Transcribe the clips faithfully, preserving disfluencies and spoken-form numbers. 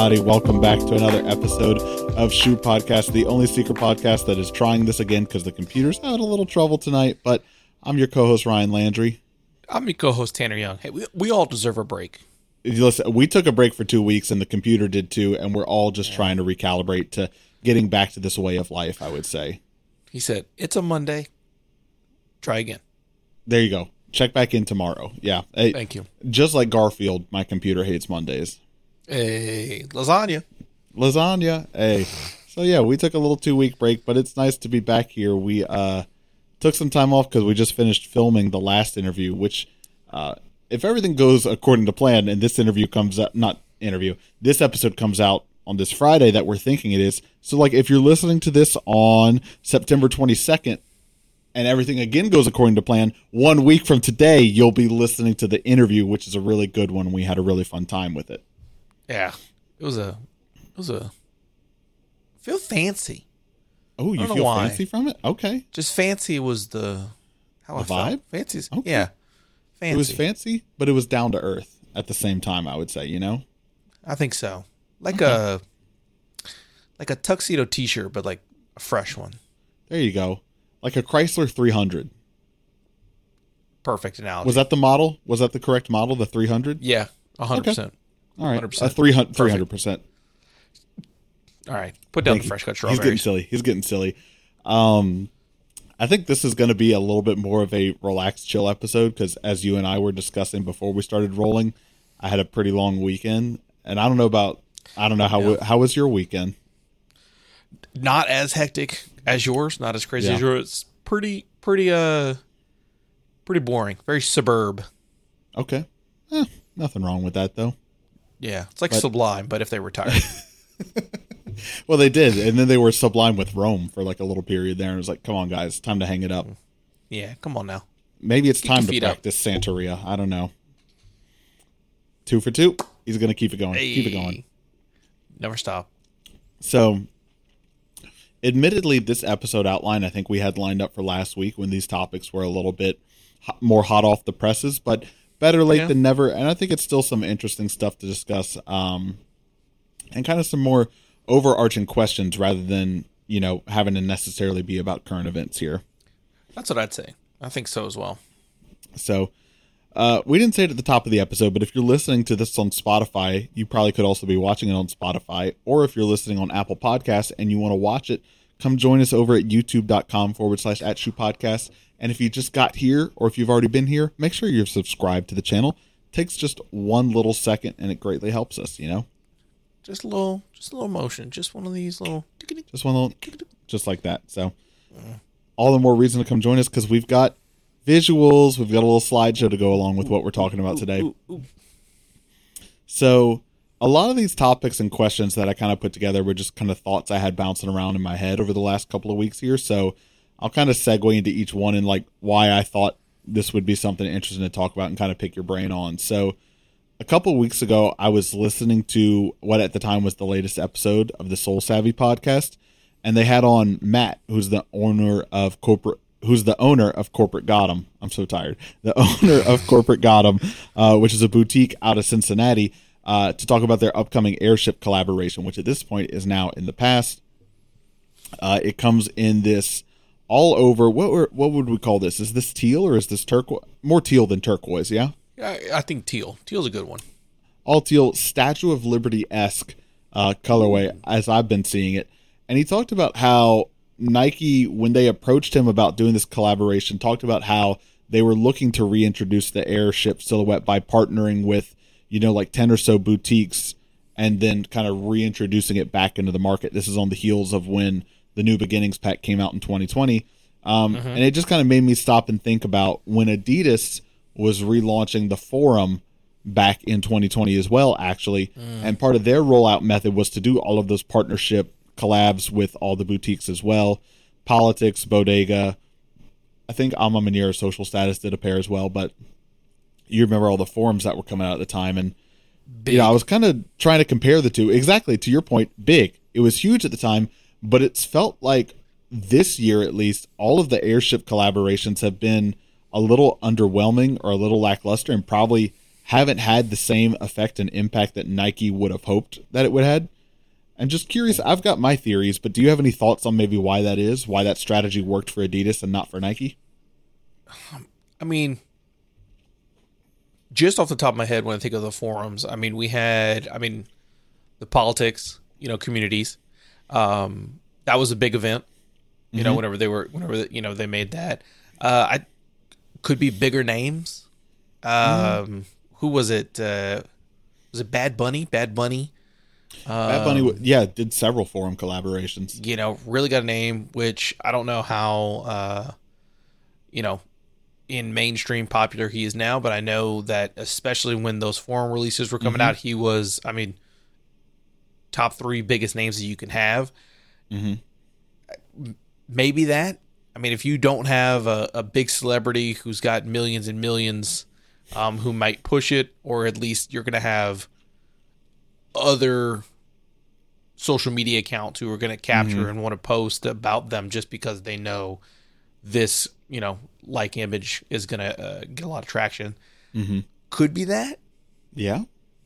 everybody. Welcome back to another episode of Shoot Podcast, the only secret podcast that is trying this again because the computer's having a little trouble tonight. But I'm your co-host, Ryan Landry. I'm your co-host, Tanner Young. Hey, we, we all deserve a break. Listen, we took a break for two weeks, and the computer did too, and we're all just yeah. trying to recalibrate to getting back to this way of life, I would say. He said, it's a Monday. Try again. There you go. Check back in tomorrow. Yeah. Hey, thank you. Just like Garfield, my computer hates Mondays. Hey, lasagna. Lasagna. Hey. So, yeah, we took a little two-week break, but it's nice to be back here. We uh, took some time off because we just finished filming the last interview, which, uh, if everything goes according to plan and this interview comes out, not interview, this episode comes out on this Friday that we're thinking it is. So, like, if you're listening to this on September twenty-second, and everything again goes according to plan, one week from today, you'll be listening to the interview, which is a really good one. We had a really fun time with it. Yeah. It was a, it was a, feel fancy. Oh, you feel fancy from it? Okay. Just fancy was the, how the I vibe? felt. Fancy's, okay. Yeah. Fancy. It was fancy, but it was down to earth at the same time, I would say, you know? I think so. Like okay. a, like a tuxedo t-shirt, but like a fresh one. There you go. Like a Chrysler three hundred. Perfect analogy. Was that the model? Was that the correct model, the three hundred? Yeah, one hundred percent. Okay. All right, one hundred percent. a three hundred, three hundred percent. All right, put down Thank the fresh cut strawberries. strawberries. He's getting silly. He's getting silly. Um, I think this is going to be a little bit more of a relaxed, chill episode because as you and I were discussing before we started rolling, I had a pretty long weekend. And I don't know about, I don't know, how yeah. how was your weekend? Not as hectic as yours, not as crazy yeah. as yours. It's pretty, pretty, uh, pretty boring. Very suburb. Okay. Eh, nothing wrong with that, though. Yeah. It's like but, Sublime, but if they retired. Well, they did. And then they were Sublime with Rome for like a little period there. And it was like, come on, guys, time to hang it up. Yeah. Come on now. Maybe it's Get time to practice up. Santeria. I don't know. Two for two. He's going to keep it going. Hey. Keep it going. Never stop. So, admittedly, this episode outline I think we had lined up for last week when these topics were a little bit hot, more hot off the presses, but better late yeah. than never. And I think it's still some interesting stuff to discuss um, and kind of some more overarching questions rather than, you know, having to necessarily be about current events here. That's what I'd say. I think so as well. So, Uh, we didn't say it at the top of the episode, but if you're listening to this on Spotify, you probably could also be watching it on Spotify. Or if you're listening on Apple Podcasts and you want to watch it, come join us over at youtube.com forward slash at shoe podcast. And if you just got here, or if you've already been here, make sure you're subscribed to the channel. It takes just one little second, and it greatly helps us, you know? Just a little, just a little motion. Just one of these little... Just one little... Just like that. So, all the more reason to come join us, because we've got visuals, we've got a little slideshow to go along with what we're talking about today. Ooh, ooh, ooh. So, a lot of these topics and questions that I kind of put together were just kind of thoughts I had bouncing around in my head over the last couple of weeks here. So, I'll kind of segue into each one and like why I thought this would be something interesting to talk about and kind of pick your brain on. So, a couple of weeks ago, I was listening to what at the time was the latest episode of the Soul Savvy podcast, and they had on Matt, who's the owner of corporate who's the owner of Corporate Gotham. I'm so tired. The owner of Corporate Gotham, uh, which is a boutique out of Cincinnati, uh, to talk about their upcoming airship collaboration, which at this point is now in the past. Uh, it comes in this all over, what were, what would we call this? Is this teal or is this turquoise? More teal than turquoise, yeah? I, I think teal. Teal's a good one. All teal, Statue of Liberty-esque uh, colorway, as I've been seeing it. And he talked about how Nike, when they approached him about doing this collaboration, talked about how they were looking to reintroduce the airship silhouette by partnering with, you know, like ten or so boutiques and then kind of reintroducing it back into the market. This is on the heels of when the New Beginnings pack came out in twenty twenty. Um, mm-hmm. And it just kind of made me stop and think about when Adidas was relaunching the Forum back in twenty twenty as well, actually. Mm. And part of their rollout method was to do all of those partnership collabs with all the boutiques as well. Politics, Bodega. I think Alma Manera Social Status did a pair as well, but you remember all the forums that were coming out at the time. And big. You know, I was kind of trying to compare the two. Exactly, to your point, big. It was huge at the time, but it's felt like this year at least, all of the airship collaborations have been a little underwhelming or a little lackluster and probably haven't had the same effect and impact that Nike would have hoped that it would have had. I'm just curious. I've got my theories, but do you have any thoughts on maybe why that is? Why that strategy worked for Adidas and not for Nike? I mean, just off the top of my head, when I think of the forums, I mean, we had, I mean, the politics, you know, communities. Um, that was a big event, you mm-hmm. know, whenever they were, whenever, you know, they made that. Uh, I could be bigger names. Um, mm. Who was it? Uh, was it Bad Bunny? Bad Bunny? Bad Bunny, yeah, did several forum collaborations. You know, really got a name, which I don't know how, uh, you know, in mainstream popular he is now, but I know that especially when those forum releases were coming mm-hmm. out, he was, I mean, top three biggest names that you can have. Mm-hmm. Maybe that. I mean, if you don't have a, a big celebrity who's got millions and millions um, who might push it, or at least you're going to have other social media accounts who are going to capture mm-hmm. and want to post about them just because they know this, you know, like image is going to uh, get a lot of traction. Mm-hmm. Could be that. Yeah.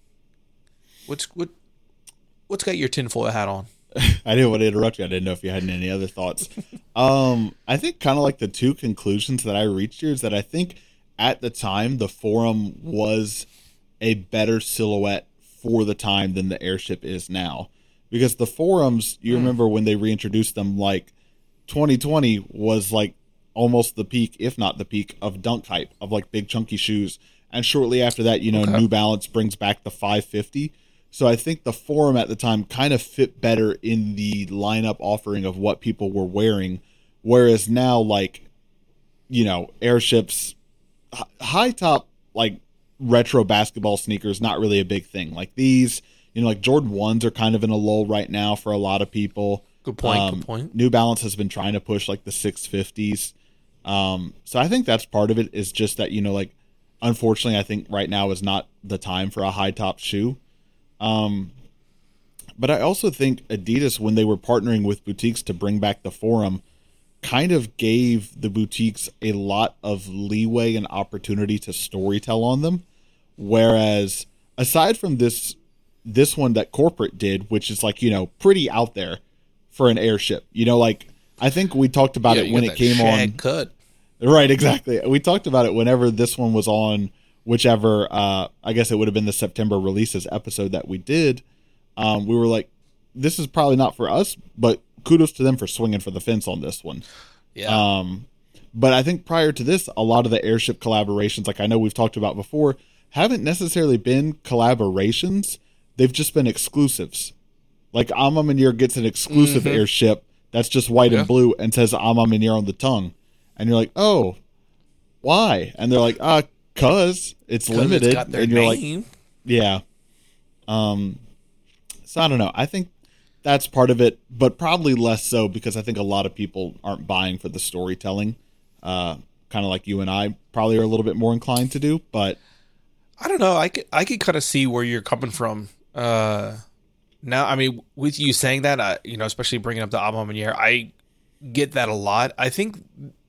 What's what? What's got your tinfoil hat on? I didn't want to interrupt you. I didn't know if you had any other thoughts. um, I think kind of like the two conclusions that I reached here is that I think at the time the forum was a better silhouette for the time than the airship is now, because the forums, you mm. remember when they reintroduced them, like twenty twenty was like almost the peak, if not the peak, of dunk hype, of like big chunky shoes. And shortly after that, you know, okay. New Balance brings back the five fifty. So I think the forum at the time kind of fit better in the lineup offering of what people were wearing. Whereas now, like, you know, airships, high top, like retro basketball sneakers, not really a big thing. Like these, you know, like Jordan ones are kind of in a lull right now for a lot of people. Good point. Um, good point. New Balance has been trying to push like the six fifties. Um, so I think that's part of it, is just that, you know, like, unfortunately, I think right now is not the time for a high top shoe. Um, but I also think Adidas, when they were partnering with boutiques to bring back the forum, kind of gave the boutiques a lot of leeway and opportunity to storytell on them. Whereas aside from this, this one that corporate did, which is like, you know, pretty out there for an airship, you know, like I think we talked about yeah, it when it came on. Cut. Right. Exactly. We talked about it whenever this one was on, whichever, uh, I guess it would have been the September releases episode that we did. Um, we were like, this is probably not for us, but kudos to them for swinging for the fence on this one. Yeah. Um, but I think prior to this, a lot of the airship collaborations, like I know we've talked about before, haven't necessarily been collaborations. They've just been exclusives. Like Ama Manir gets an exclusive mm-hmm. airship that's just white yeah. and blue and says Ama Manir on the tongue. And you're like, oh, why? And they're like, ah, cause it's Cause limited. It's got their and you're name. Like, yeah. Um, so I don't know. I think that's part of it, but probably less so because I think a lot of people aren't buying for the storytelling. Uh, kind of like you and I probably are a little bit more inclined to do, but I don't know. I could, I could kind of see where you're coming from. Uh, now, I mean, with you saying that, I, you know, especially bringing up the Ama Manir, I get that a lot. I think,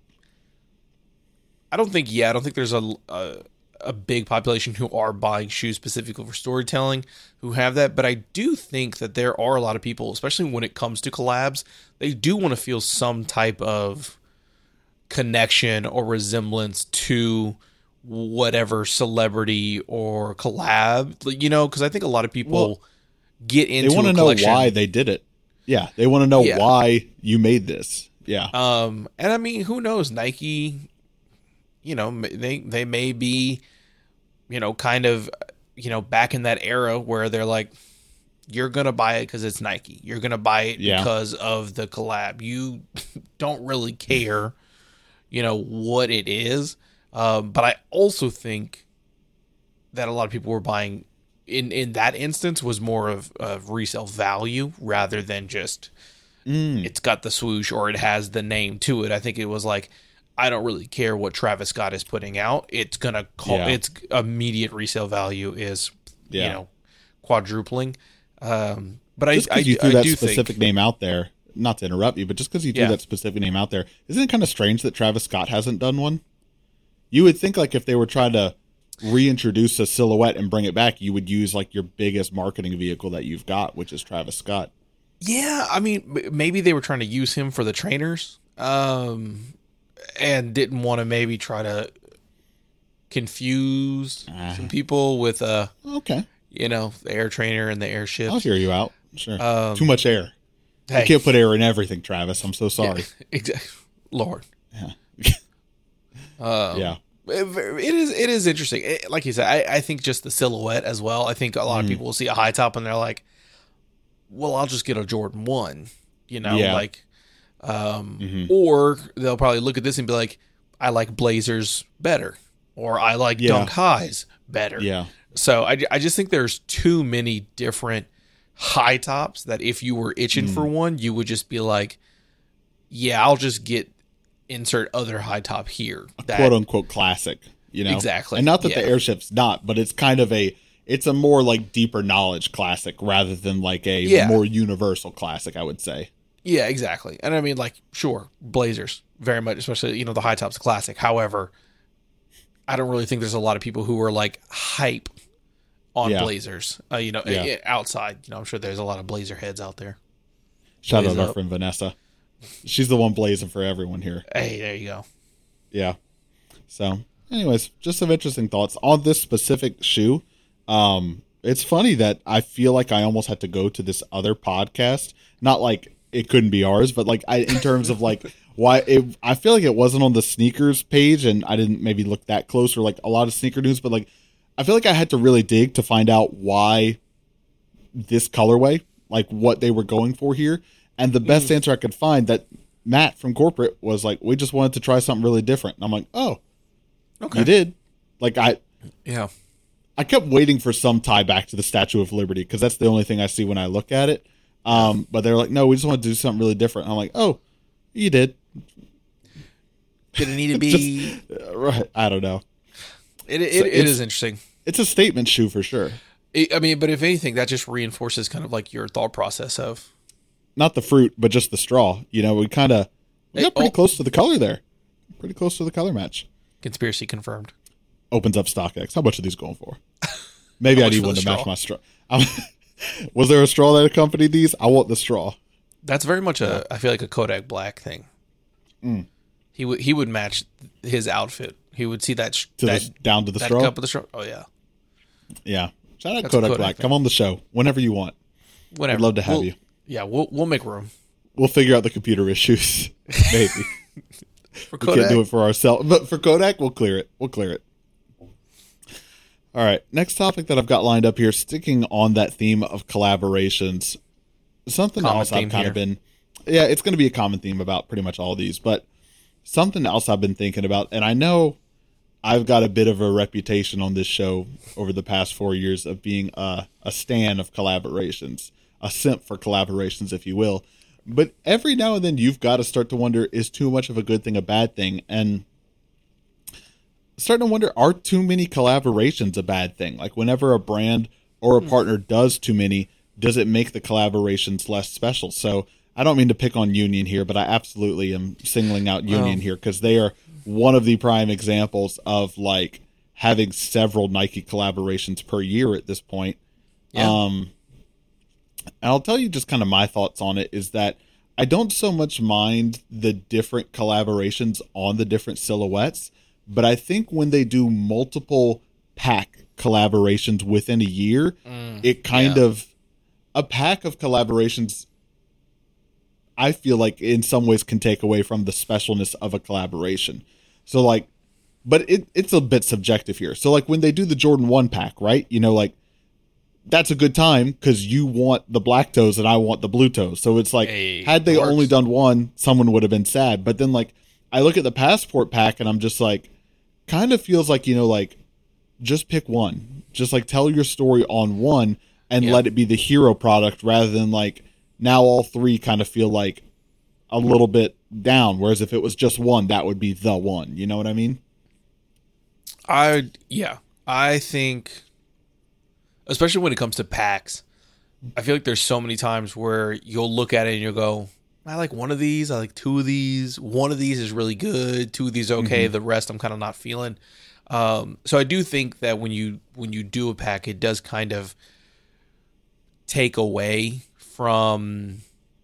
I don't think, yeah, I don't think there's a, a, a big population who are buying shoes specifically for storytelling who have that. But I do think that there are a lot of people, especially when it comes to collabs, they do want to feel some type of connection or resemblance to whatever celebrity or collab, you know, because I think a lot of people well, get into they want to know why they did it. Yeah, they want to know yeah. why you made this. Yeah. Um, and I mean, who knows? Nike, you know, they they may be, you know, kind of, you know, back in that era where they're like, you're gonna buy it because it's Nike. You're gonna buy it yeah. because of the collab. You don't really care, you know, what it is. Um, but I also think that a lot of people were buying in, in that instance was more of, of resale value rather than just mm. it's got the swoosh or it has the name to it. I think it was like, I don't really care what Travis Scott is putting out. It's going to call yeah. its immediate resale value is, yeah. you know, quadrupling. Um, but just I, I, you threw I that do specific think, name out there, not to interrupt you, but just because you threw yeah. that specific name out there, isn't it kind of strange that Travis Scott hasn't done one? You would think like if they were trying to reintroduce a silhouette and bring it back, you would use like your biggest marketing vehicle that you've got, which is Travis Scott. Yeah, I mean, maybe they were trying to use him for the trainers, um, and didn't want to maybe try to confuse uh, some people with uh okay, you know, the air trainer and the airship. I'll hear you out. Sure. Um, Too much air. Hey. You can't put air in everything, Travis. I'm so sorry. Yeah, exactly. Lord. Yeah. um, yeah. It, it is. It is interesting. It, like you said, I, I think just the silhouette as well. I think a lot mm. of people will see a high top and they're like, "Well, I'll just get a Jordan one," you know, yeah. like, um, mm-hmm. or they'll probably look at this and be like, "I like Blazers better," or "I like yeah. Dunk Highs better." Yeah. So I, I just think there's too many different high tops that if you were itching mm. for one, you would just be like, "Yeah, I'll just get." Insert other high top here, a quote unquote classic, you know, exactly. And not that yeah. the airship's not, but it's kind of a, it's a more like deeper knowledge classic rather than like a yeah. more universal classic, I would say. Yeah, exactly. And I mean, like, sure, Blazers very much, especially you know the high top's classic. However, I don't really think there's a lot of people who are like hype on yeah. Blazers. Uh, you know, yeah. outside. You know, I'm sure there's a lot of Blazer heads out there. Shout Blaze out our friend Vanessa. She's the one blazing for everyone here. Hey, there you go. Yeah. So, anyways, just some interesting thoughts on this specific shoe. Um, it's funny that I feel like I almost had to go to this other podcast. Not like it couldn't be ours, but like I, in terms of like why it, I feel like it wasn't on the sneakers page, and I didn't maybe look that close or like a lot of sneaker news. But like, I feel like I had to really dig to find out why this colorway, like what they were going for here. And the best mm. answer I could find that Matt from corporate was like, we just wanted to try something really different. And I'm like, oh, okay. You did. Like I, yeah, I kept waiting for some tie back to the Statue of Liberty because that's the only thing I see when I look at it. Um, but they're like, no, we just want to do something really different. And I'm like, oh, you did. Did it need to be just, right? I don't know. It it, so it is interesting. It's a statement shoe for sure. It, I mean, but if anything, that just reinforces kind of like your thought process of. Not the fruit, but just the straw. You know, we kind of we got pretty oh. close to the color there. Pretty close to the color match. Conspiracy confirmed. Opens up StockX. How much are these going for? Maybe I need one to straw? match my straw. Was there a straw that accompanied these? I want the straw. That's very much a, I feel like a Kodak Black thing. Mm. He would he would match his outfit. He would see that, to that the, down to the that straw. Cup of the straw. Oh yeah, yeah. Shout out That's Kodak, Kodak Black. Thing. Come on the show whenever you want. Whenever. I'd love to have we'll, you. Yeah, we'll we'll make room. We'll figure out the computer issues. Maybe for we can't do it for ourselves, but for Kodak, we'll clear it. We'll clear it. All right. Next topic that I've got lined up here, sticking on that theme of collaborations. Something common else I've kind here. of been, yeah, it's going to be a common theme about pretty much all these, but something else I've been thinking about, and I know I've got a bit of a reputation on this show over the past four years of being a, a stan of collaborations. A simp for collaborations, if you will. But every now and then you've got to start to wonder, is too much of a good thing a bad thing? And starting to wonder, are too many collaborations a bad thing? Like whenever a brand or a partner does too many, does it make the collaborations less special? So I don't mean to pick on Union here, but I absolutely am singling out Union wow. here because they are one of the prime examples of like having several Nike collaborations per year at this point. Yeah. Um, And I'll tell you just kind of my thoughts on it is that I don't so much mind the different collaborations on the different silhouettes, but I think when they do multiple pack collaborations within a year, mm, it kind yeah. of, a pack of collaborations, I feel like in some ways can take away from the specialness of a collaboration. So like, but it, it's a bit subjective here. So like when they do the Jordan one pack, right? You know, like, that's a good time because you want the black toes and I want the blue toes. So it's like, hey, had they works. only done one, someone would have been sad. But then like, I look at the passport pack and I'm just like, kind of feels like, you know, like just pick one, just like tell your story on one and yeah. let it be the hero product rather than like now all three kind of feel like a little bit down. Whereas if it was just one, that would be the one, you know what I mean? I, yeah, I think, especially when it comes to packs, I feel like there's so many times where you'll look at it and you'll go, I like one of these, I like two of these, one of these is really good, two of these are okay, mm-hmm. the rest I'm kind of not feeling. Um, so I do think that when you when you do a pack, it does kind of take away from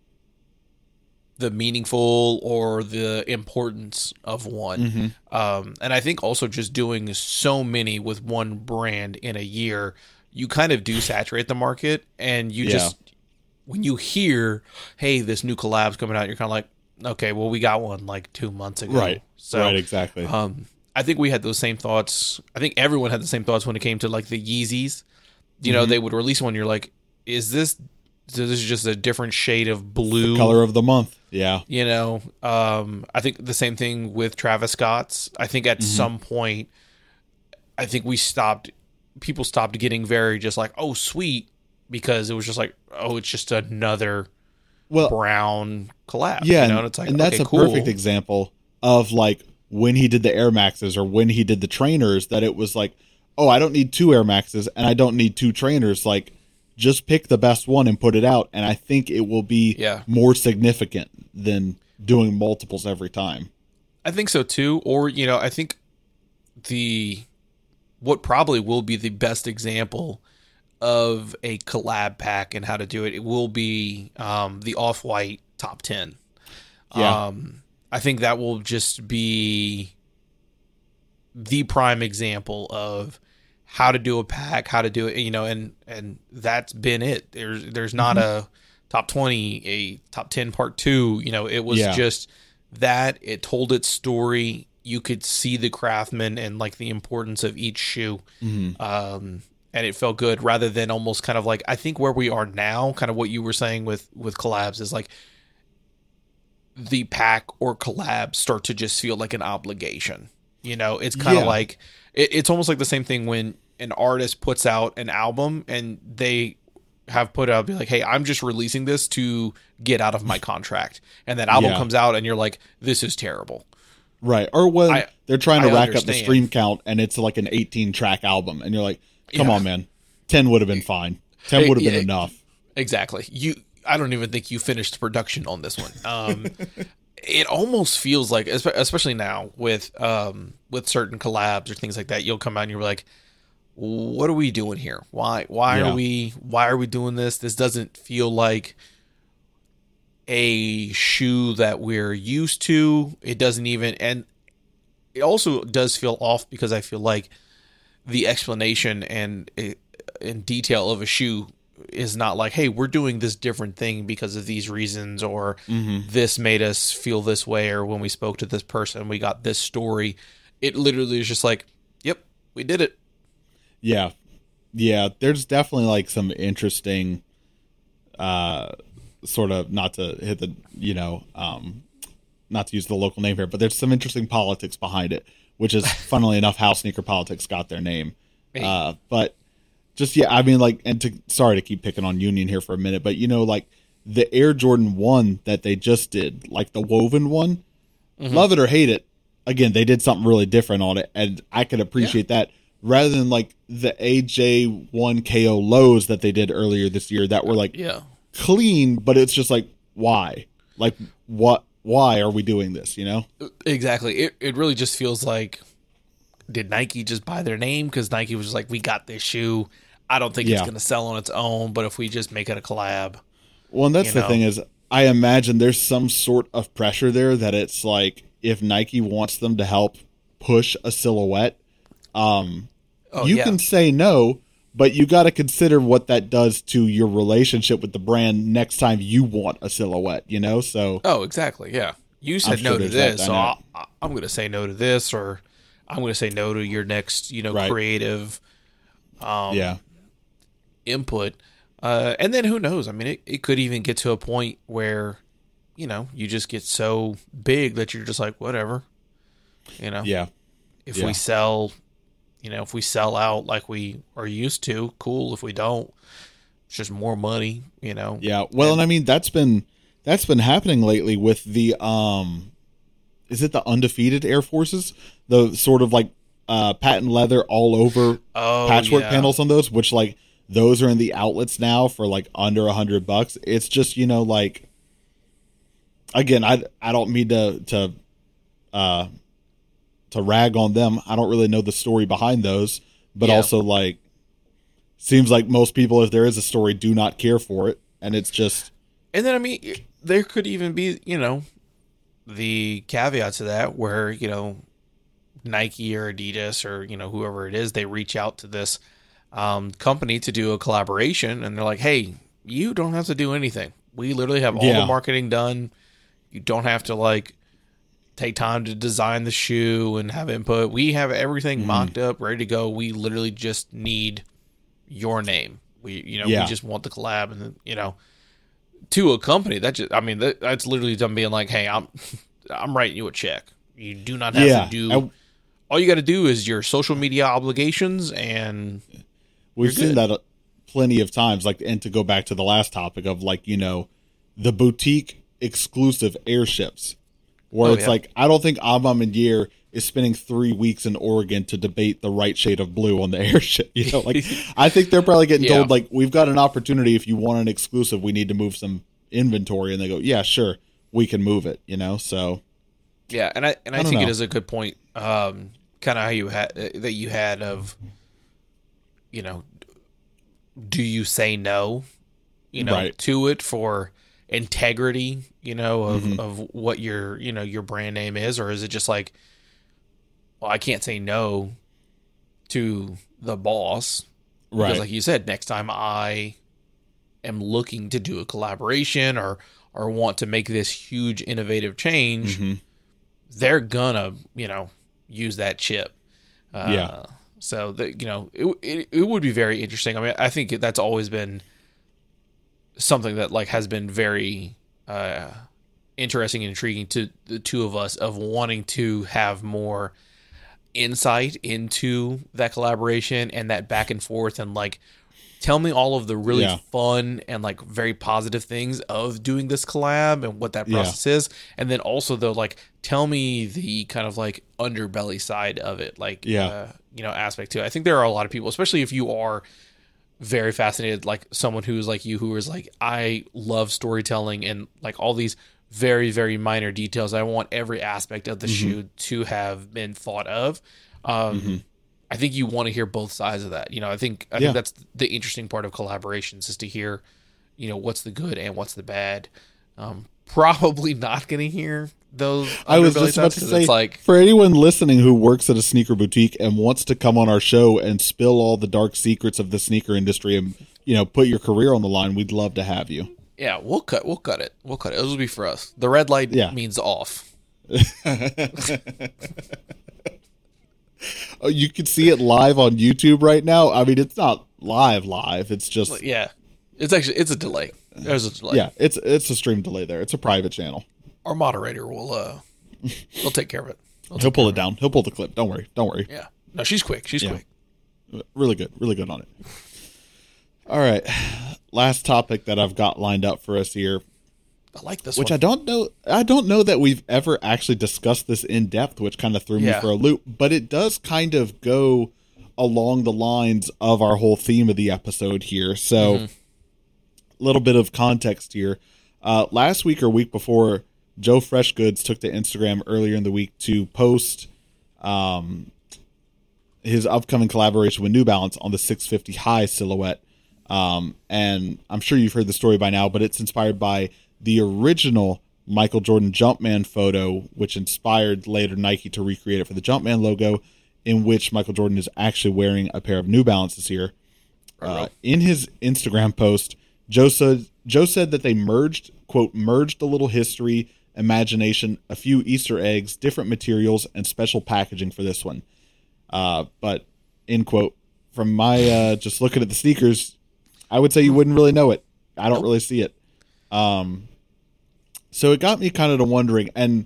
the meaningful or the importance of one. Mm-hmm. Um, and I think also just doing so many with one brand in a year, you kind of do saturate the market, and you Yeah. just, when you hear, hey, this new collab's coming out, you're kind of like, okay, well, we got one like two months ago. Right. So, right. Exactly. um, I think we had those same thoughts. I think everyone had the same thoughts when it came to like the Yeezys. You know, Mhm. they would release one. You're like, is this, so this is just a different shade of blue? The color of the month. Yeah. You know, um, I think the same thing with Travis Scott's. I think at Mhm. some point, I think we stopped, people stopped getting very just like, oh, sweet, because it was just like, oh, it's just another Well, brown collab. yeah, You know, and, and it's like, and that's okay, a cool. perfect example of like when he did the Air Maxes or when he did the trainers, that it was like, oh, I don't need two Air Maxes and I don't need two trainers. Like, just pick the best one and put it out, and I think it will be Yeah. more significant than doing multiples every time. I think so too. Or, you know, I think the, what probably will be the best example of a collab pack and how to do it, it will be um, the Off-White top ten. Yeah. Um, I think that will just be the prime example of how to do a pack, how to do it, you know, and, and that's been it. There's, there's not Mm-hmm. a top twenty, a top ten part two, you know, it was Yeah. just that it told its story. You could see the craftsman and like the importance of each shoe. Mhm. Um, and it felt good rather than almost kind of like, I think where we are now, kind of what you were saying with, with collabs is like the pack or collab start to just feel like an obligation. You know, it's kind of Yeah. like, it, it's almost like the same thing when an artist puts out an album and they have put out, be like, hey, I'm just releasing this to get out of my contract. And that album Yeah. comes out and you're like, this is terrible. Right. Or when I- they're trying to I rack up the understand. stream count and it's like an eighteen track album and you're like, come Yeah. on, man. ten would have been fine. ten would have been Yeah. enough. Exactly. You, I don't even think you finished production on this one. Um, it almost feels like, espe- especially now with um, with certain collabs or things like that, you'll come out and you're like, "What are we doing here? Why? Why Yeah. are we? Why are we doing this? This doesn't feel like a shoe that we're used to. It doesn't even, and it also does feel off because I feel like the explanation and in detail of a shoe is not like, hey, we're doing this different thing because of these reasons, or Mhm. this made us feel this way, or when we spoke to this person, we got this story. It literally is just like, yep, we did it. Yeah. Yeah. There's definitely like some interesting, uh, sort of, not to hit the, you know, um, not to use the local name here, but there's some interesting politics behind it, which is funnily enough how sneaker politics got their name. Hey. Uh, but just, yeah, I mean, like, and to, sorry to keep picking on Union here for a minute, but you know, like the Air Jordan one that they just did, like the woven one, Mhm. love it or hate it. Again, they did something really different on it, and I could appreciate that rather than like the A J one K O lows that they did earlier this year that were like Yeah. clean, but it's just like, why? Like, what? Why are we doing this? You know? Exactly. It it really just feels like, did Nike just buy their name? Because Nike was just like, we got this shoe. I don't think it's Yeah. going to sell on its own, but if we just make it a collab. Well, and that's You the know? thing is, I imagine there's some sort of pressure there that it's like if Nike wants them to help push a silhouette, um, Oh, you yeah. can say no, but you got to consider what that does to your relationship with the brand next time you want a silhouette, you know? So, Oh, exactly. Yeah. You said I'm no sure to there's that this, so dynamic. I, I'm going to say no to this, or I'm going to say no to your next, you know, Right. creative um, yeah. input. Uh, and then who knows? I mean, it, it could even get to a point where, you know, you just get so big that you're just like, whatever. You know, Yeah. if yeah. we sell, you know, if we sell out like we are used to, cool. If we don't, it's just more money, you know. Yeah. Well, and I mean, that's been, that's been happening lately with the, um, is it the undefeated Air Forces? The sort of like, uh, patent leather all over Oh, patchwork yeah. panels on those, which like those are in the outlets now for like under a hundred bucks. It's just, you know, like, again, I, I don't mean to, to, uh, to rag on them. I don't really know the story behind those, but Yeah. also like seems like most people, if there is a story, do not care for it, and it's just. And then I mean, there could even be, you know, the caveat to that where, you know, Nike or Adidas or, you know, whoever it is, they reach out to this um, company to do a collaboration, and they're like, hey, you don't have to do anything. We literally have all Yeah. the marketing done. You don't have to like take time to design the shoe and have input. We have everything Mhm. mocked up, ready to go. We literally just need your name. We, you know, Yeah. we just want the collab, and you know, to a company that just, I mean, that, that's literally them being like, hey, I'm, I'm writing you a check. You do not have Yeah. to do. I- all you got to do is your social media obligations, and We've You're seen good. that uh, plenty of times. Like, and to go back to the last topic of like, you know, the boutique exclusive airships, where Oh, it's yeah. like, I don't think Abam and Year is spending three weeks in Oregon to debate the right shade of blue on the airship. You know, like I think they're probably getting Yeah. told like, we've got an opportunity. If you want an exclusive, we need to move some inventory, and they go, yeah, sure, we can move it. You know, so yeah, and I and I, I don't think it know. is a good point. Um, kind of how you had uh, that you had of, you know, do you say no, you know, Right. to it for integrity, you know, of, Mhm. of what your, you know, your brand name is, or is it just like, well, I can't say no to the boss because, right, like you said, next time I am looking to do a collaboration or or want to make this huge innovative change, hmm they're gonna, you know, use that chip. Uh, Yeah. So that, you know, it, it it would be very interesting. I mean, I think that's always been something that like has been very uh, interesting and intriguing to the two of us, of wanting to have more insight into that collaboration and that back and forth, and like tell me all of the really Yeah. fun and like very positive things of doing this collab and what that Yeah. process is, and then also though like tell me the kind of like underbelly side of it, like Yeah. uh, you know, aspect to it. I think there are a lot of people, especially if you are very fascinated, like someone who's like you, who is like, I love storytelling and like all these very, very minor details. I want every aspect of the Mhm. shoe to have been thought of. Um, Mhm. I think you want to hear both sides of that. You know, I think I Yeah. think that's the interesting part of collaborations, is to hear, you know, what's the good and what's the bad. Um, probably not going to hear those. I was underbelly just about sides, to 'cause say, it's like, for anyone listening who works at a sneaker boutique and wants to come on our show and spill all the dark secrets of the sneaker industry and, you know, put your career on the line, we'd love to have you. yeah, we'll cut, we'll cut it, we'll cut it. This will be for us. The red light Yeah. means off. Oh, you can see it live on YouTube right now. I mean, it's not live live. It's just, Yeah, it's actually it's a delay. There's a delay. yeah, it's it's a stream delay there. It's a private channel. Our moderator will uh, will take care of it. He'll He'll take pull care it down. He'll pull the clip. Don't worry. Don't worry. of it. Yeah, no, she's quick. She's Yeah. quick. Really good. Really good on it. All right. Last topic that I've got lined up for us here, I like this which one. I don't know. I don't know that we've ever actually discussed this in depth, which kind of threw Yeah. me for a loop. But it does kind of go along the lines of our whole theme of the episode here. So, a Mhm. little bit of context here. Uh, last week or week before, Joe Freshgoods took to Instagram earlier in the week to post um, his upcoming collaboration with New Balance on the six fifty High silhouette. Um, and I'm sure you've heard the story by now, but it's inspired by the original Michael Jordan Jumpman photo, which inspired later Nike to recreate it for the Jumpman logo, in which Michael Jordan is actually wearing a pair of New Balances here. Uh, in his Instagram post, Joe said, Joe said that they merged, quote, merged a little history, imagination, a few Easter eggs, different materials, and special packaging for this one. Uh, but, end quote, from my uh, just looking at the sneakers, I would say you wouldn't really know it. I don't Nope. really see it. Um, so it got me kind of to wondering, and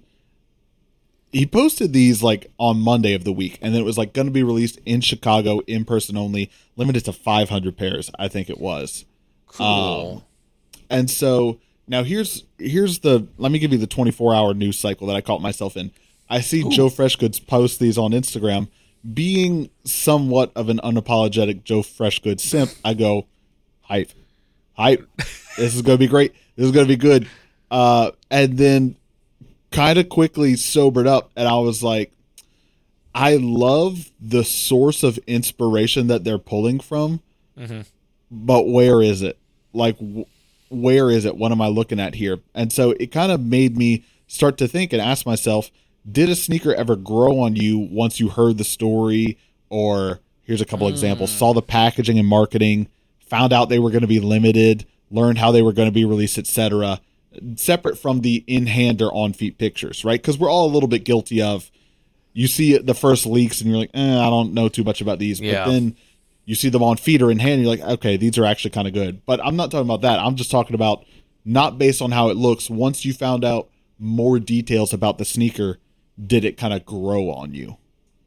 he posted these like on Monday of the week, and then it was like going to be released in Chicago in person only, limited to five hundred pairs, I think it was. Cool. Um, and so now here's here's the let me give you the twenty-four hour news cycle that I caught myself in. I see Ooh. Joe Freshgoods post these on Instagram. Being somewhat of an unapologetic Joe Freshgoods simp, I go, hype, hype. This is going to be great. This is going to be good. Uh, and then kind of quickly sobered up, and I was like, I love the source of inspiration that they're pulling from, Mm-hmm. but where is it? Like, wh- where is it? What am I looking at here? And so it kind of made me start to think and ask myself, did a sneaker ever grow on you once you heard the story? Or here's a couple Mm. examples: saw the packaging and marketing, found out they were going to be limited, learned how they were going to be released, et cetera. Separate from the in-hand or on-feet pictures, right? Because we're all a little bit guilty of, you see the first leaks and you're like, eh, I don't know too much about these. Yeah. But then you see them on feet or in hand, and you're like, okay, these are actually kind of good. But I'm not talking about that. I'm just talking about not based on how it looks. Once you found out more details about the sneaker, did it kind of grow on you?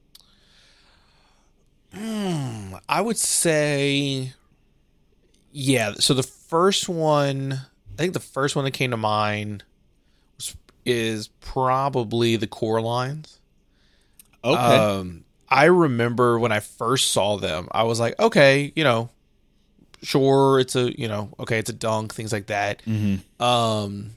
Mm, I would say, yeah. So the first one, I think the first one that came to mind was, is probably the Core lines. Okay. Um, I remember when I first saw them, I was like, okay, you know, sure, it's a, you know, okay, it's a dunk, things like that. Mm-hmm. Um,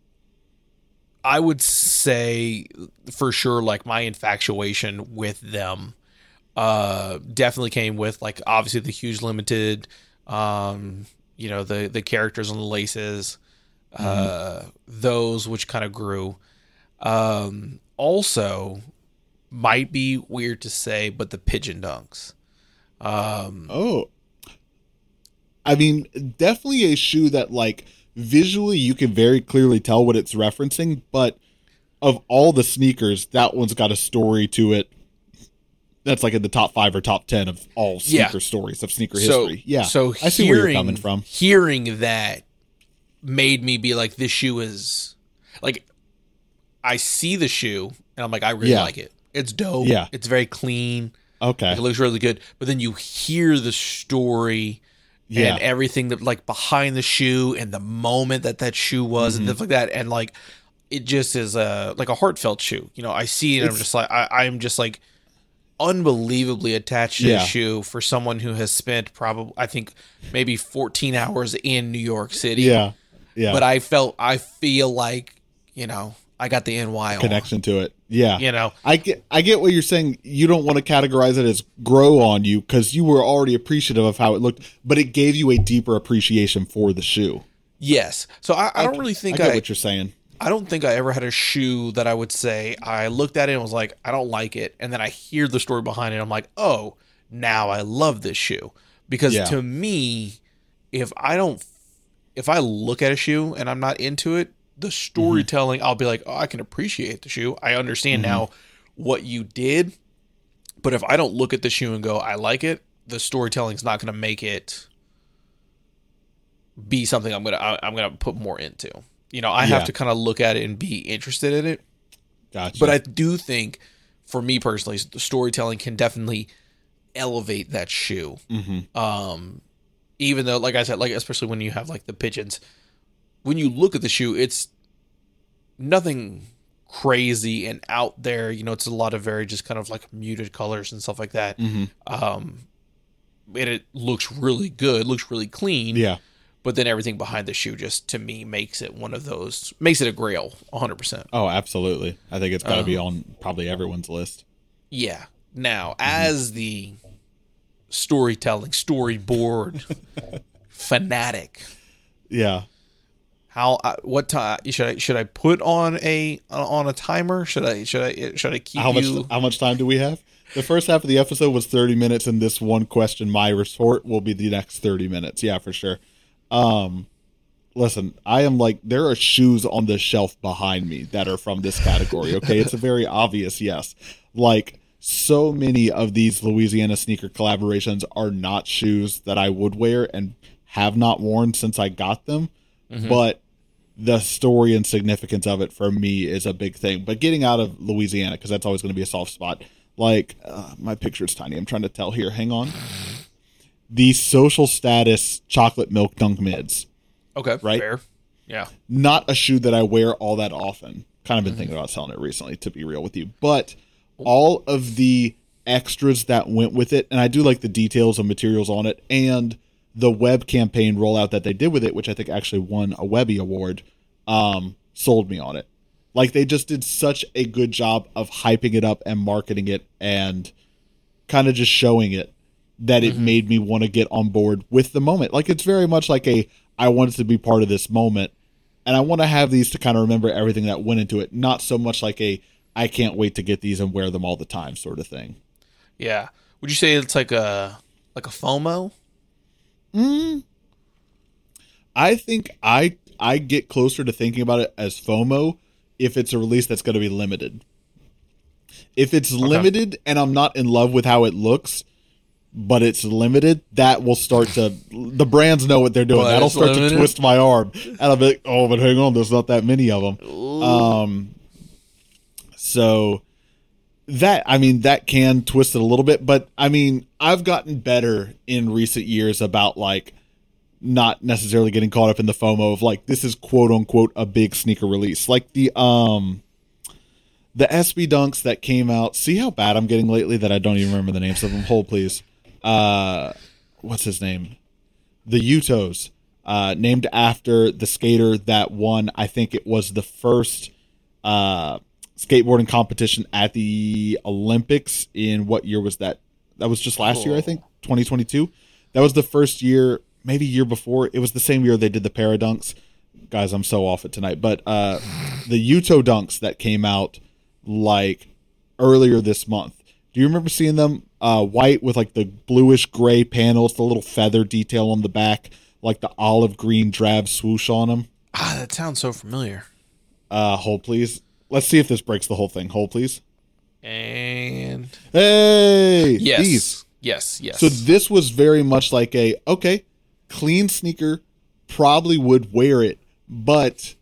I would say for sure, like my infatuation with them, uh, definitely came with like obviously the huge limited, um, you know, the the characters on the laces, uh, mm-hmm. those which kind of grew. Um, also, might be weird to say, but the pigeon dunks. Um, oh, I mean, definitely a shoe that like visually you can very clearly tell what it's referencing, but of all the sneakers, that one's got a story to it that's like in the top five or top ten of all sneaker yeah. stories of sneaker so, history. Yeah, so I see hearing, where you're coming from. Hearing that made me be like, this shoe is like, I see the shoe and I'm like, I really yeah. like it. It's dope. Yeah, it's very clean. Okay, like, it looks really good. But then you hear the story. Yeah. And everything that like behind the shoe and the moment that that shoe was mm-hmm. and stuff like that. And like, it just is a, like a heartfelt shoe. You know, I see it and it's, I'm just like, I, I'm just like unbelievably attached to yeah. the shoe for someone who has spent probably, I think maybe fourteen hours in New York City. Yeah. Yeah. But I felt, I feel like, you know, I got the N Y connection on. to it. Yeah. You know, I get, I get what you're saying. You don't want to categorize it as grow on you because you were already appreciative of how it looked, but it gave you a deeper appreciation for the shoe. Yes. So I, I don't really think I get I, what you're saying. I don't think I ever had a shoe that I would say I looked at it and was like, I don't like it. And then I hear the story behind it. I'm like, oh, now I love this shoe. Because yeah. to me, if I don't, if I look at a shoe and I'm not into it, the storytelling, mm-hmm. I'll be like, oh, I can appreciate the shoe. I understand mm-hmm. now what you did. But if I don't look at the shoe and go, I like it, the storytelling's not going to make it be something I'm going to, I'm going to put more into. You know, I yeah. have to kind of look at it and be interested in it. Gotcha. But I do think, for me personally, the storytelling can definitely elevate that shoe. Mm-hmm. Um, even though, like I said, like especially when you have like the pigeons, when you look at the shoe, it's nothing crazy and out there. You know, it's a lot of very just kind of like muted colors and stuff like that. Mm-hmm. Um, and it looks really good, looks really clean. Yeah. But then everything behind the shoe just, to me, makes it one of those, makes it a grail, one hundred percent. Oh, absolutely. I think it's got to um, be on probably everyone's list. Yeah. Now, mm-hmm. as the storytelling, storyboard fanatic. Yeah. How, uh, what time, should I, should I put on a, on a timer? Should I, should I, should I keep how you? Much, how much time do we have? The first half of the episode was thirty minutes, and this one question, my retort, will be the next thirty minutes. Yeah, for sure. Um, listen, I am like, there are shoes on the shelf behind me that are from this category. Okay. It's a very obvious yes. Like, so many of these Louisiana sneaker collaborations are not shoes that I would wear and have not worn since I got them. Mm-hmm. But the story and significance of it for me is a big thing. But getting out of Louisiana, because that's always going to be a soft spot. Like, uh, my picture's tiny. I'm trying to tell here. Hang on. The social status chocolate milk dunk mids. Okay, right? Fair. Yeah. Not a shoe that I wear all that often. Kind of been mm-hmm. thinking about selling it recently, to be real with you. But all of the extras that went with it, and I do like the details and materials on it, and the web campaign rollout that they did with it, which I think actually won a Webby award, um, sold me on it. Like, they just did such a good job of hyping it up and marketing it and kind of just showing it that it mm-hmm. made me want to get on board with the moment. Like, it's very much like a, I wanted to be part of this moment, and I want to have these to kind of remember everything that went into it. Not so much like a, I can't wait to get these and wear them all the time sort of thing. Yeah. Would you say it's like a, like a FOMO? Mm, I think I I get closer to thinking about it as FOMO if it's a release that's going to be limited. If it's okay. limited and I'm not in love with how it looks, but it's limited, that will start to, the brands know what they're doing. Well, That'll start limited. to twist my arm. And I'll be like, oh, but hang on, there's not that many of them. Ooh. Um, so that, I mean, that can twist it a little bit, but I mean, I've gotten better in recent years about like not necessarily getting caught up in the FOMO of like, this is quote unquote a big sneaker release. Like the, um, the S B Dunks that came out. See how bad I'm getting lately that I don't even remember the names of them. Hold, please. Uh, what's his name? The Utos, uh, named after the skater that won. I think it was the first uh, skateboarding competition at the Olympics. In what year was that? That was just last cool. year, I think, twenty twenty-two. That was the first year, maybe year before. It was the same year they did the Paradunks. Guys, I'm so off it tonight. But uh, the Uto Dunks that came out like earlier this month. Do you remember seeing them? Uh, white with like the bluish gray panels, the little feather detail on the back, like the olive green drab swoosh on them. Ah, that sounds so familiar. Uh, hold please. Let's see if this breaks the whole thing. Hold please. And hey, yes, these. yes, yes. So this was very much like a okay, clean sneaker. Probably would wear it, but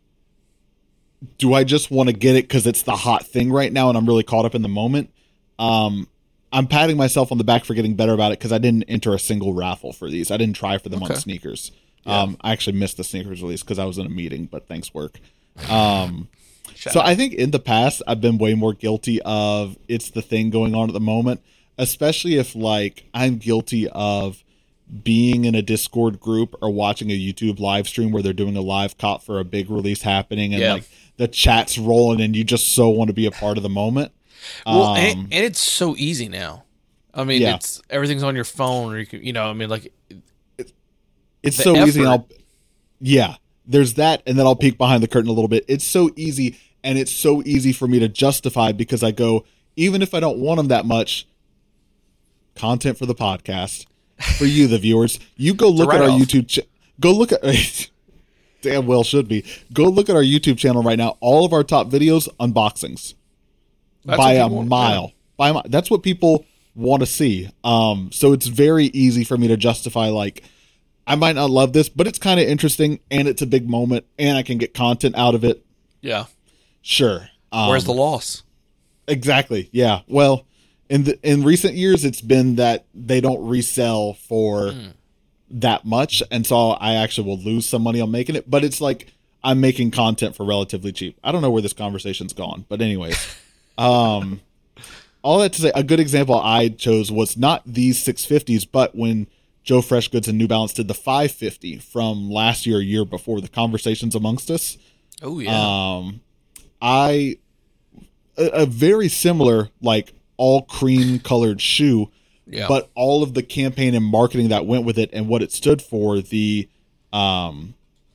do I just want to get it because it's the hot thing right now and I'm really caught up in the moment? Um, I'm patting myself on the back for getting better about it because I didn't enter a single raffle for these. I didn't try for them okay. on sneakers. Yeah. Um, I actually missed the sneakers release because I was in a meeting, but thanks work. Um, so out. I think in the past I've been way more guilty of it's the thing going on at the moment, especially if like I'm guilty of being in a Discord group or watching a YouTube live stream where they're doing a live cop for a big release happening and yeah. like the chat's rolling and you just so want to be a part of the moment. Well, um, and, and it's so easy now. I mean, yeah. it's everything's on your phone, or you can, you know, I mean, like it, it's so effort. easy. And I'll, yeah, there's that, and then I'll peek behind the curtain a little bit. It's so easy, and it's so easy for me to justify because I go, even if I don't want them that much, content for the podcast for you, the viewers. You go look at our off. YouTube. Ch- go look at. Damn well should be. Go look at our YouTube channel right now. All of our top videos, unboxings. That's by a want, mile. Yeah. By a mile. That's what people want to see. Um, so it's very easy for me to justify, like, I might not love this, but it's kind of interesting, and it's a big moment, and I can get content out of it. Yeah. Sure. Um, Where's the loss? Exactly. Yeah. Well, in the, in recent years, it's been that they don't resell for mm. that much, and so I actually will lose some money on making it, but it's like I'm making content for relatively cheap. I don't know where this conversation's gone, but anyways. Um, all that to say, a good example I chose was not these six fifties, but when Joe Freshgoods and New Balance did the five fifty from last year, year before, the Conversations Amongst Us. Oh yeah. Um, I a, a very similar, like all cream colored shoe, yeah. but all of the campaign and marketing that went with it and what it stood for. The um,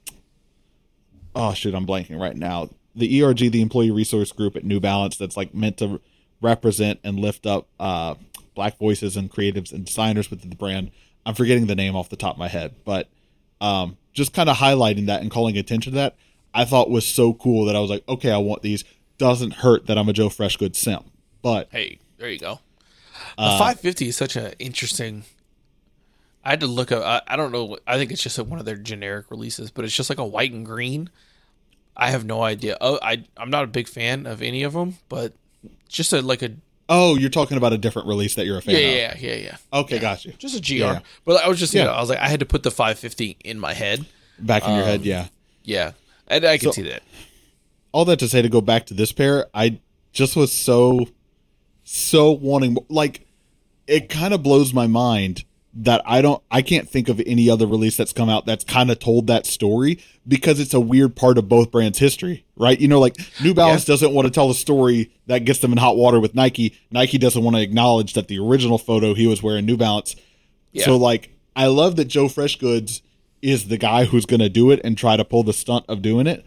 oh shit, I'm blanking right now. The E R G, the Employee Resource Group at New Balance, that's like meant to represent and lift up uh, black voices and creatives and designers within the brand. I'm forgetting the name off the top of my head, but um, just kind of highlighting that and calling attention to that, I thought was so cool that I was like, okay, I want these. Doesn't hurt that I'm a Joe Freshgoods simp, but hey, there you go. The uh, five fifty is such an interesting. I had to look up. I, I don't know. I think it's just a, one of their generic releases, but it's just like a white and green. I have no idea. Oh, I I'm not a big fan of any of them, but just a like a. Oh, you're talking about a different release that you're a fan yeah, of. Yeah, yeah, yeah, yeah. Okay, yeah. got you. Just a G R. Yeah. But I was just, you yeah. know, I was like, I had to put the five fifty in my head. Back in um, your head, yeah. Yeah, and I can so, see that. All that to say, to go back to this pair, I just was so, so wanting, like, it kind of blows my mind that I don't, I can't think of any other release that's come out that's kind of told that story, because it's a weird part of both brands' history, right? You know, like New Balance yeah. doesn't want to tell the story that gets them in hot water with Nike. Nike doesn't want to acknowledge that the original photo he was wearing New Balance. Yeah. So like, I love that Joe Freshgoods is the guy who's going to do it and try to pull the stunt of doing it.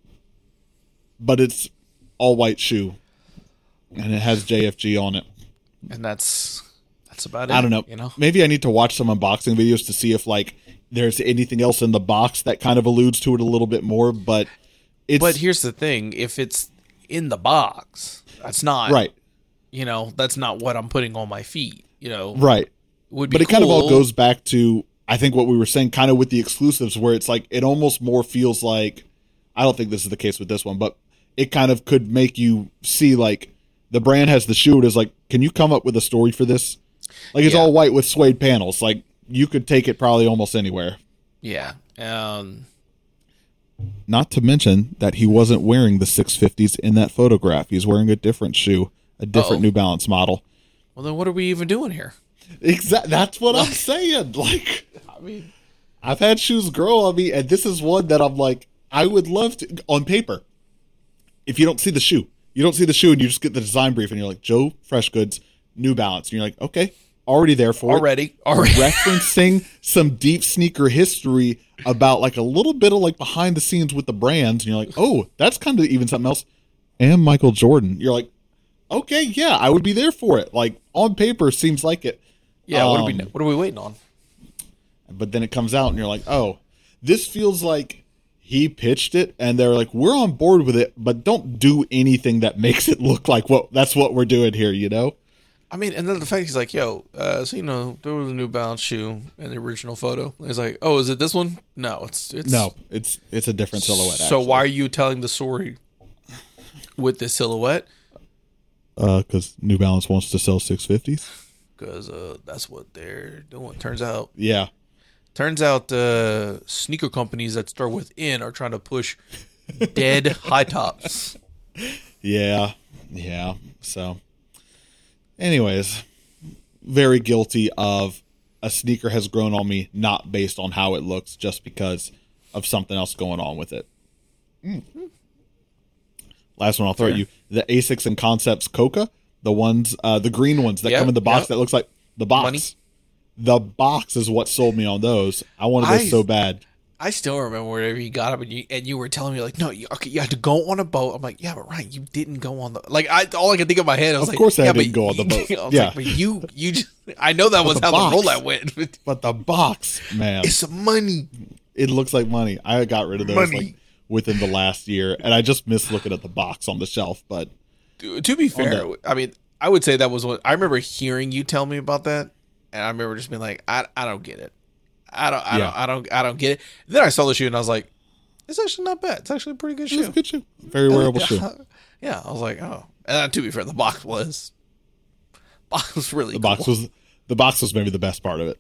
But it's all white shoe and it has J F G on it. And that's, that's about it. I don't know. You know, maybe I need to watch some unboxing videos to see if like there's anything else in the box that kind of alludes to it a little bit more. But it's, but here's the thing: if it's in the box, that's not right. You know, that's not what I'm putting on my feet. You know, right? Would be but it cool. kind of all goes back to I think what we were saying, kind of with the exclusives, where it's like it almost more feels like I don't think this is the case with this one, but it kind of could make you see like the brand has the shoe. It is like, can you come up with a story for this? Like it's yeah. all white with suede panels. Like you could take it probably almost anywhere. Yeah. Um, Not to mention that he wasn't wearing the six fifties in that photograph. He's wearing a different shoe, a different uh-oh. New Balance model. Well, then what are we even doing here? Exactly. That's what I'm saying. Like, I mean, I've had shoes grow on me, and this is one that I'm like, I would love to on paper. If you don't see the shoe, you don't see the shoe, and you just get the design brief, and you're like, Joe Freshgoods, New Balance, and you're like, okay, already there for already, it. already referencing some deep sneaker history about like a little bit of like behind the scenes with the brands, and you're like, oh, that's kind of even something else. And Michael Jordan, you're like, okay, yeah, I would be there for it. Like on paper, seems like it. Yeah, um, what are we what are we waiting on? But then it comes out, and you're like, oh, this feels like he pitched it, and they're like, we're on board with it, but don't do anything that makes it look like what that's what we're doing here, you know? I mean, and then the fact he's like, yo, uh, so, you know, there was a New Balance shoe in the original photo. He's like, oh, is it this one? No, it's, it's no, it's, it's a different silhouette. So actually. Why are you telling the story with this silhouette? Uh, cause New Balance wants to sell six fifties. Cause, uh, that's what they're doing. Turns out. Yeah. Turns out, uh, sneaker companies that start with N are trying to push dead high tops. Yeah. Yeah. So. Anyways, very guilty of a sneaker has grown on me, not based on how it looks, just because of something else going on with it. Mm-hmm. Last one I'll throw sure. at you. The Asics and Concepts Coca, the ones, uh, the green ones that yep, come in the box yep. that looks like the box. Money. The box is what sold me on those. I wanted those I, so bad. I still remember whenever you got them and you and you were telling me like, no, you, okay, you had to go on a boat. I'm like, yeah, but Ryan, you didn't go on the like. I all I could think of in my head. I was of like, course I yeah, didn't but, go on the boat. I was yeah, like, but you you just I know that but was the how box, the rollout went. But the box, man, it's some money. It looks like money. I got rid of those money. like within the last year, and I just miss looking at the box on the shelf. But to, to be fair, the, I mean, I would say that was what I remember hearing you tell me about that. And I remember just being like, I, I don't get it. I don't, I yeah. don't, I don't, I don't get it. And then I saw the shoe and I was like, it's actually not bad. It's actually a pretty good shoe. It's a good shoe. Very wearable yeah, shoe. Yeah. I was like, oh. And then, to be fair, the box was, box was really the cool. box was, the box was maybe the best part of it.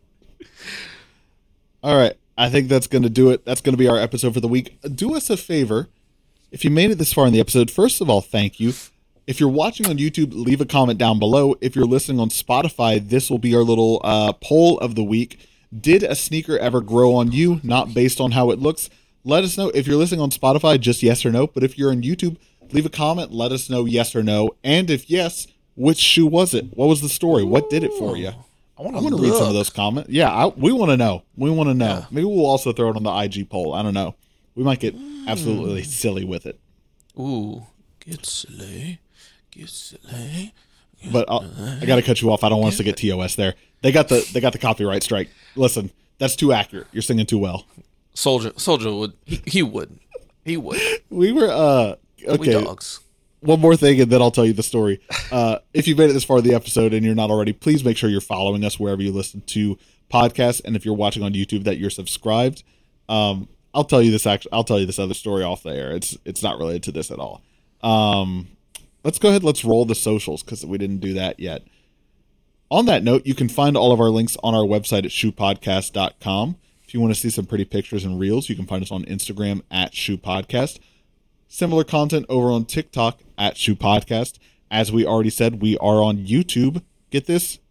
All right. I think that's going to do it. That's going to be our episode for the week. Do us a favor. If you made it this far in the episode, first of all, thank you. If you're watching on YouTube, leave a comment down below. If you're listening on Spotify, this will be our little uh, poll of the week. Did a sneaker ever grow on you? Not based on how it looks. Let us know. If you're listening on Spotify, just yes or no. But if you're on YouTube, leave a comment. Let us know yes or no. And if yes, which shoe was it? What was the story? What did it for you? I want to read some of those comments. Yeah, I, we want to know. We want to know. Yeah. Maybe we'll also throw it on the I G poll. I don't know. We might get absolutely silly with it. Ooh, get silly. But I'll, I got to cut you off. I don't want us to get T O S there. They got the they got the copyright strike. Listen, that's too accurate. You're singing too well. Soldier, Soldier would he, he would he would. We were uh okay. We dogs. One more thing, and then I'll tell you the story. Uh, if you've made it this far in the episode and you're not already, please make sure you're following us wherever you listen to podcasts. And if you're watching on YouTube, that you're subscribed. Um, I'll tell you this. Actually, I'll tell you this other story off the air. It's it's not related to this at all. Um. Let's go ahead. Let's roll the socials because we didn't do that yet. On that note, you can find all of our links on our website at shoe podcast dot com. If you want to see some pretty pictures and reels, you can find us on Instagram at shoe podcast. Similar content over on TikTok at shoe podcast. As we already said, we are on YouTube. Get this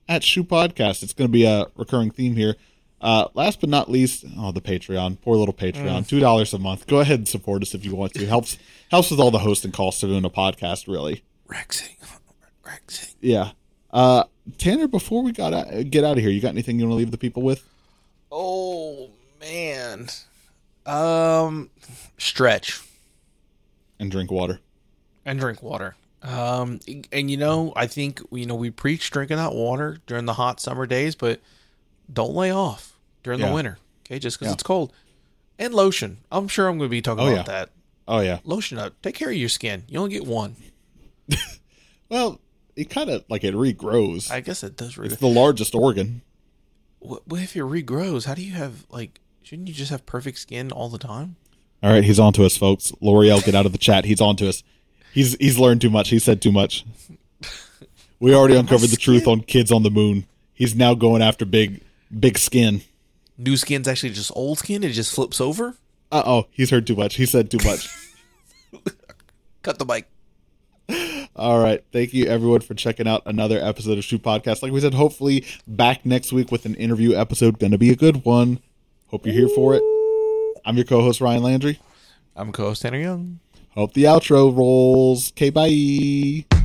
at Shoe Podcast. It's going to be a recurring theme here. Uh, last but not least, oh, the Patreon. Poor little Patreon. Mm. two dollars a month. Go ahead and support us if you want to. Helps helps with all the hosting costs of doing a podcast, really. Rexing. Rexing. Yeah. Uh, Tanner, before we got out, get out of here, you got anything you want to leave the people with? Oh, man. Um, stretch. And drink water. And drink water. Um, and you know, I think, you know, we preach drinking that water during the hot summer days, but don't lay off during yeah. the winter, okay? Just because yeah. it's cold. And lotion. I'm sure I'm going to be talking oh, about yeah. that. Oh, yeah. Lotion up. Take care of your skin. You only get one. Well, it kind of, like, it regrows. I guess it does regrow. It's the largest organ. What, what if it regrows? How do you have, like, shouldn't you just have perfect skin all the time? All right, he's on to us, folks. L'Oreal, get out of the chat. He's on to us. He's he's learned too much. He said too much. We already uncovered the truth on kids on the moon. He's now going after big, big skin. New skin's actually just old skin. It just flips over. Uh-oh. He's heard too much. He said too much. Cut the mic. All right. Thank you, everyone, for checking out another episode of Shoe Podcast. Like we said, hopefully back next week with an interview episode. Going to be a good one. Hope you're here for it. I'm your co-host, Ryan Landry. I'm co-host, Tanner Young. Hope the outro rolls. Okay, bye.